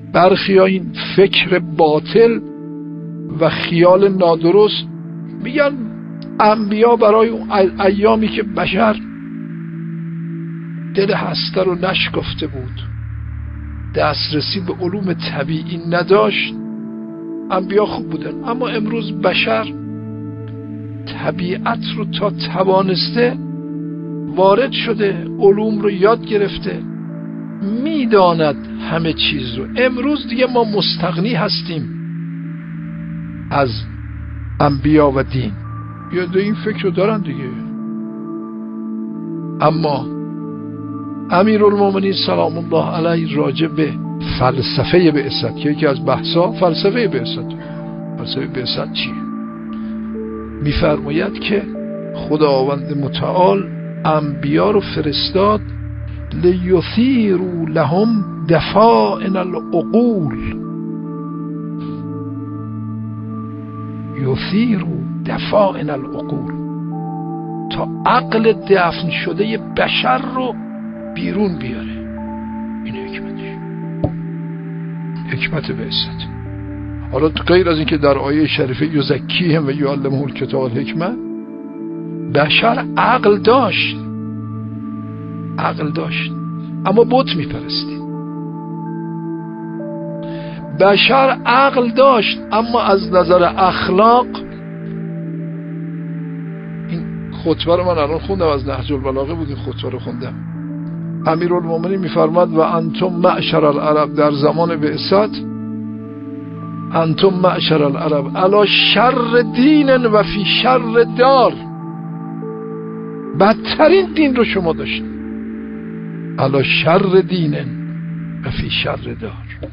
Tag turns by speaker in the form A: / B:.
A: برخی این فکر باطل و خیال نادرست میگن انبیا برای اون ایامی که بشر دل هسته رو نشکفته بود، دسترسی به علوم طبیعی نداشت، انبیا خوب بودن. اما امروز بشر طبیعت رو تا توانسته وارد شده، علوم رو یاد گرفته، میداند همه چیز رو. امروز دیگه ما مستغنی هستیم از انبیا و دین. یاد این فکر رو دارن دیگه. اما امیرالمومنین سلام الله علیه راجع به فلسفه بعثت که یکی از بحثا فلسفه بعثت، فلسفه بعثت چیه؟ میفرماید که خداوند متعال انبیا رو فرستاد لیثیروا لهم دفائن العقول، یثیروا دفائن العقول، تا عقل دفن شده بشر رو بیرون بیاره. این حکمت بعثت. حالا غیر از این که در آیه شریفه یزکیهم و یعلمهم الکتاب والحکمه، بشر عقل داشت اما بت میپرستید. بشر عقل داشت اما از نظر اخلاق، این خطبه رو من الان خوندم، از نهج البلاغه بود این خطبه رو خوندم. امیرالمومنین میفرماد و انتم معشر العرب، در زمان بعثت انتم معشر العرب علی شر دین و فی شر دار، بدترین دین رو شما داشتید، علی شر دین و فی شر دار.